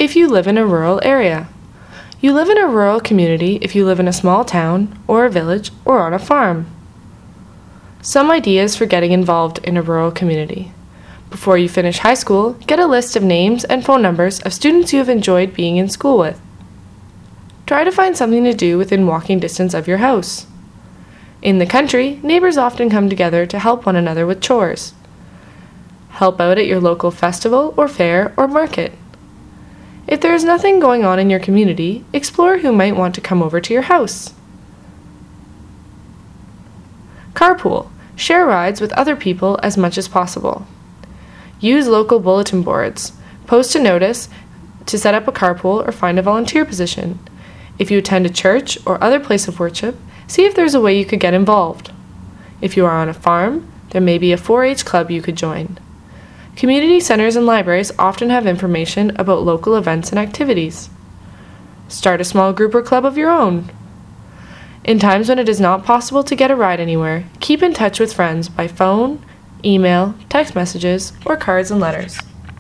if you live in a rural area. You live in a rural community if you live in a small town or a village or on a farm. Some ideas for getting involved in a rural community. Before you finish high school, get a list of names and phone numbers of students you have enjoyed being in school with. Try to find something to do within walking distance of your house. In the country, neighbors often come together to help one another with chores. Help out at your local festival or fair or market. If there is nothing going on in your community, explore who might want to come over to your house. Carpool. Share rides with other people as much as possible. Use local bulletin boards. Post a notice to set up a carpool or find a volunteer position. If you attend a church or other place of worship, see if there's a way you could get involved. If you are on a farm, there may be a 4-H club you could join. Community centers and libraries often have information about local events and activities. Start a small group or club of your own. In times when it is not possible to get a ride anywhere, keep in touch with friends by phone, email, text messages, or cards and letters.